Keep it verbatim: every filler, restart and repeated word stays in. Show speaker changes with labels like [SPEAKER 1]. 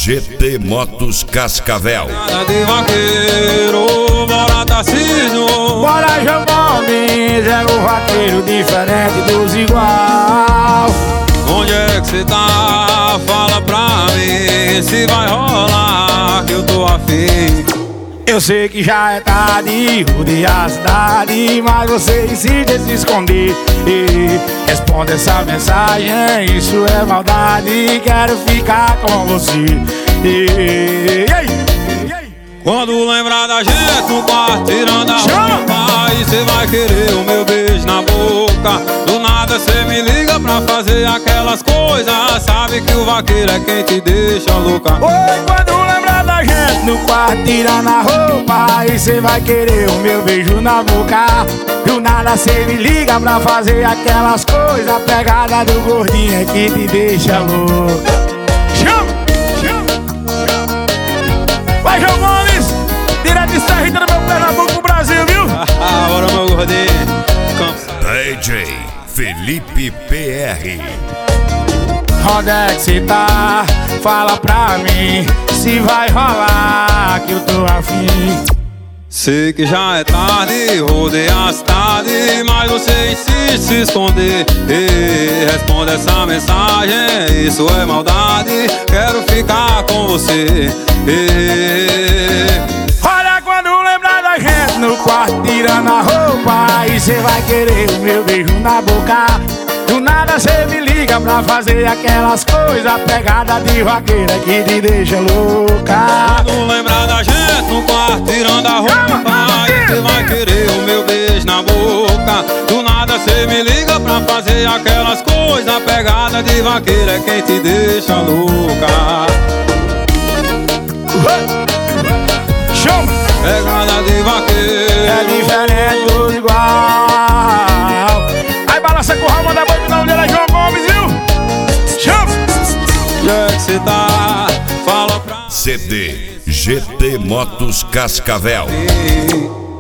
[SPEAKER 1] G T Motos Cascavel.
[SPEAKER 2] Nada de vaqueiro, bora Tarcísio.
[SPEAKER 3] Bora João Gomes, é o vaqueiro diferente dos igual.
[SPEAKER 2] Onde é que cê tá? Fala pra mim se vai rolar que eu tô afim.
[SPEAKER 3] Eu sei que já é tarde, rodear a cidade, mas você insiste em se esconder. E responde essa mensagem, isso é maldade, quero ficar com você. E, e, e,
[SPEAKER 2] quando lembrar da gente no quarto, tirando a roupa, aí cê vai querer o meu beijo na boca. Do nada cê me liga pra fazer aquelas coisas, sabe que o vaqueiro é quem te deixa louca.
[SPEAKER 3] Oi, quando lembrar da gente no quarto, tirando a roupa, aí cê vai querer o meu beijo na boca. Do nada cê me liga pra fazer aquelas coisas, a pegada do gordinho é que te deixa louca. Chama, chama, vai João Gomes, direto de Serrita do meu Pernambuco pro Brasil, viu?
[SPEAKER 2] Bora meu gordinho.
[SPEAKER 1] D J Felipe P R.
[SPEAKER 3] Onde é que cê tá? Fala pra mim se vai rolar que eu tô afim.
[SPEAKER 2] Sei que já é tarde, rodei a cidade, mas você insiste em se esconder. E responde essa mensagem, isso é maldade, quero ficar com você. E
[SPEAKER 3] olha, quando lembrar da gente no quarto, tirando a roupa, aí cê vai querer o meu beijo na boca. Do nada cê me liga pra fazer aquelas coisas, pegada de vaqueira que te deixa louca.
[SPEAKER 2] quando lembrar da gente no quarto, tirando a roupa, aí cê vai querer o meu beijo na boca. Do nada cê me liga pra fazer aquelas coisas, pegada de vaqueira é quem te deixa louca.
[SPEAKER 3] Chama!
[SPEAKER 2] Pegada de vaqueiro
[SPEAKER 3] É diferente dos igual. Aí balança com o ramo da banca, onde era João Gomes, viu? Chama!
[SPEAKER 2] onde é que cê tá? Fala pra
[SPEAKER 1] C D G T Motos Cascavel.
[SPEAKER 2] mim.